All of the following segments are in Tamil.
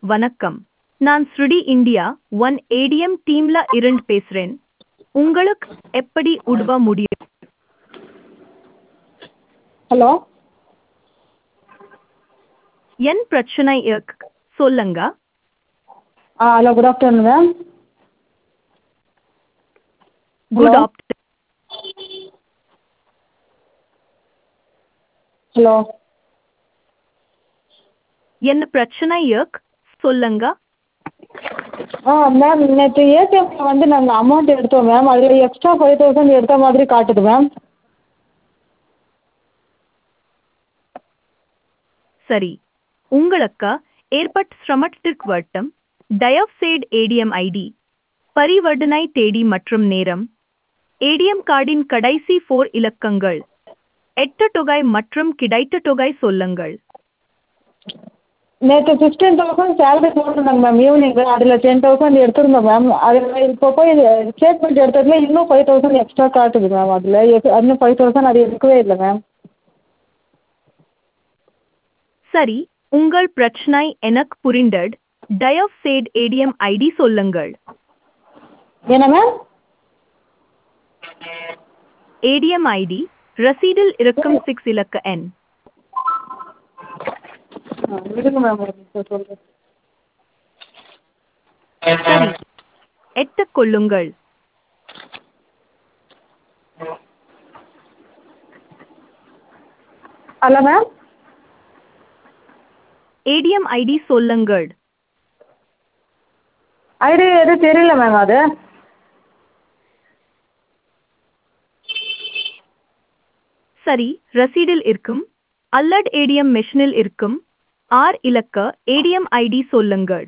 வணக்கம். நான் ஸ்ருடி இந்தியா ஒன் ஏடிஎம் டீம்ல இருந்து பேசுறேன். உங்களுக்கு எப்படி உதவ முடியும்? ஹலோ என் பிரச்சனை இருக்கு சொல்லுங்க. Hello good afternoon ma'am. Good hello after. Hello என்ன பிரச்சனை இருக்கு சொல்லுங்க. மேம் நேற்று ஏடிஎம்மில் வந்து நாங்கள் அமௌண்ட் எடுத்தோம் மேம். அதில் எக்ஸ்ட்ரா 5000 எடுத்த மாதிரி காட்டுது மேம். சரி, உங்களுக்கு ஏற்பட்ட சிரமத்திற்கு வருத்தம். தயவுசெய்து ஏடிஎம் ஐடி, பரிவர்த்தனை தேதி மற்றும் நேரம், ஏடிஎம் கார்டின் கடைசி 4 இலக்கங்கள், எட்டு தொகை மற்றும் கிடைத்த தொகை சொல்லுங்கள். நேற்று 15000 சேலரி போட்டிருந்தாங்க மேம் ஈவினிங். அதில் 10000 எடுத்திருந்தோம் மேம். அதில் இப்போ போய் ஸ்டேட்மெண்ட் எடுத்ததுல இன்னும் 5000 எக்ஸ்ட்ரா காட்டுது மேம். அதில் இன்னும் 5000 அது எடுக்கவே இல்லை மேம். சரி, உங்கள் பிரச்சனை எனக்கு புரிந்தது. தயவுசெய்து ஏடிஎம் ஐடி சொல்லுங்கள். என்ன மேம்? ஏடிஎம் ஐடி ரசீதில் இருக்கும் 6 இலக்க எண். விடுங்க மேம் ஒரு நிமிஷம் சொல்கிறேன். சரி, எடுத்துக் கொள்ளுங்கள். Hello ma'am. ஏடிஎம் ஐடி சொல்லுங்கள். ஐடி எதுவும் தெரியல மேம் அது. சரி, ரசீடில் இருக்கும் அல்லது ஏடிஎம் மெஷினில் இருக்கும் 6 இலக்க ஏடிஎம் ஐடி சொல்லுங்கள்.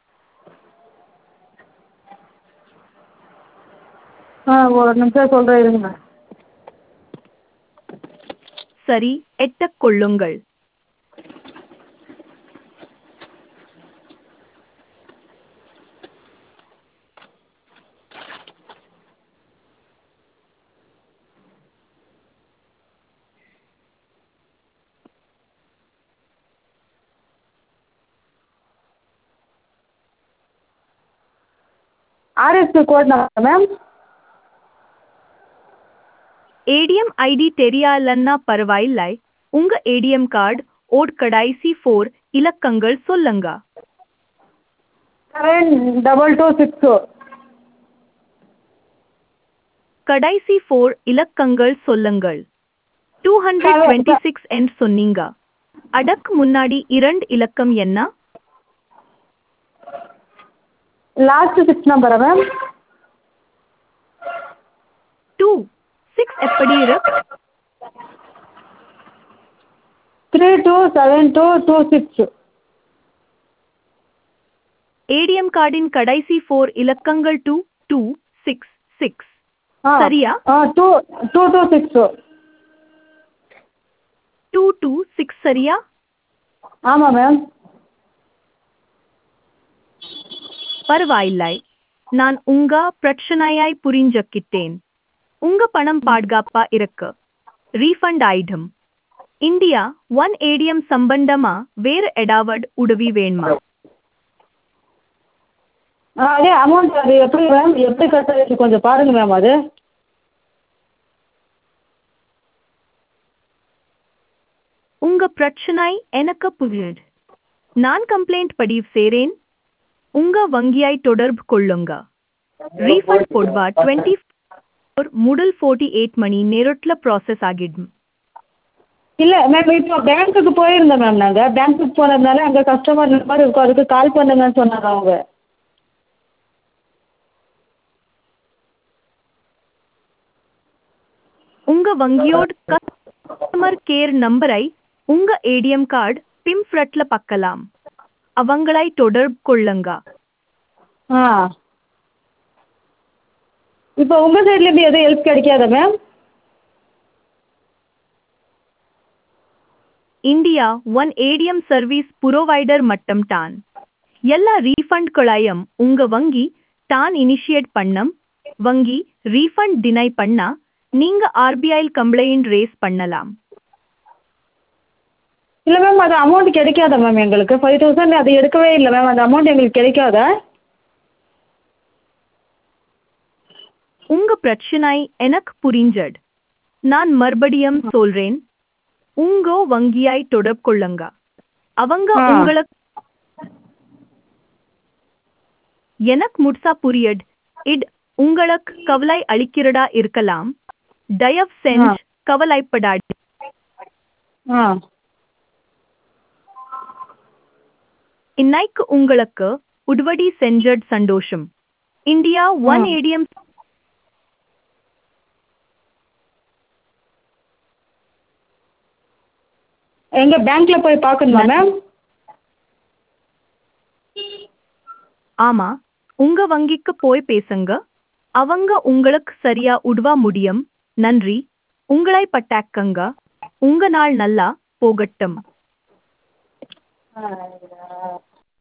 ஒரு நிமிஷம் சொல்கிறேன் இருங்க மேம். சரி, எடுத்துக் கொள்ளுங்கள். RSP code number ma'am. ATM ID தெரியாலன்னா பரவாயில்லை. உங்க ஏடிஎம் கார்டு ஓட் கடைசி 4 இலக்கங்கள் சொல்லுங்க. 7226. கடைசி 4 இலக்கங்கள் சொல்லுங்கள். 226 என்று சொன்னீங்க. அதற்கு முன்னாடி 2 இலக்கம் என்ன? லாஸ்ட் 6 நம்பரா மேம்? 26 எப்படி இருக்கு? 327226. ஏடிஎம் கார்டின் கடைசி 4 இலக்கங்கள் 2266. சரியா? 226. 226 சரியா? ஆமாம் மேம். பரவாயில்லை. நான் உங்க பிரச்சனையை புரிஞ்சுக்கிட்டேன். உங்க பணம் பாதுகாப்பா இருக்கு. ரீஃபண்ட் ஆயிடும். இந்தியா ஒன் ஏடிஎம் சம்பந்தமா வேறு ஏதாவது உதவி வேணுமா? அதே அமௌண்ட் அது எப்படி மேம் எப்படி கட்டுறது கொஞ்சம் பாருங்கள் மேம் அது. உங்க பிரச்சனை எனக்கு புரியுது. நான் கம்ப்ளைண்ட் பதிவு செய்றேன். உங்க வங்கியை தொடர்பு கொள்ளுங்க. ரீஃபண்ட் பொதுவா 24 முதல் 48 மணி நேரத்துல ப்ராசஸ் ஆகிடும். இல்லை மேம் இப்போ பேங்க்குக்கு போயிருந்தோம் மேம். நாங்கள் பேங்க்குக்கு போனதுனால அங்கே கஸ்டமர் நம்பர் இருக்கும், அதுக்கு கால் பண்ணுங்கன்னு சொன்னாங்க அவங்க. உங்க வங்கியோட கஸ்டமர் கேர் நம்பரை உங்க ஏடிஎம் கார்டு பிம்ஃப்ரட்ல பார்க்கலாம். அவங்களை தொடர்பு கொள்ளுங்க. ஆ இப்போ உங்கள் சைட்லேருந்து எதுவும் ஹெல்ப் கிடைக்காதா ma'am? India one ATM service provider மட்டும் தான் எல்லா ரீஃபண்ட்களையும் உங்க வங்கி தான் இனிஷியேட் பண்ணம். வங்கி ரீஃபண்ட் டினை பண்ணா நீங்க ஆர்பிஐ கம்ப்ளைண்ட் ரேஸ் பண்ணலாம். இல்லை மேம் அது அமௌண்ட் கிடைக்காதா மேம் எங்களுக்கு 5000 அது எடுக்கவே இல்லை மேம் அந்த அமௌண்ட் எங்களுக்கு கிடைக்காதா? உங்க பிரச்சனை எனக்கு புரிஞ்சது. நான் மறுபடியும் சொல்றேன். உங்க வங்கியை தொடர்பு கொள்ளுங்க. அவங்க ஆ உங்களுக்கு எனக்கு முழுசா புரியுது. இது உங்களுக்கு கவலை அளிக்கிறதா இருக்கலாம். தயவு ஆ செஞ்சு கவலைப்படாது. ஆ இன்னைக்கு உங்களுக்கு உதவி செஞ்சது சந்தோஷம். இந்தியா ஆ ஒன் ஏடிஎம் எங்கள் பேங்க்கில் போய் பார்க்கணுமா மேம்? ஆமா, உங்க வங்கிக்கு போய் பேசுங்க. அவங்க உங்களுக்கு சரியா உதவ முடியும். நன்றி. உங்களை பட்டாக்கங்க. உங்க நாள் நல்லா போகட்டும். ஆ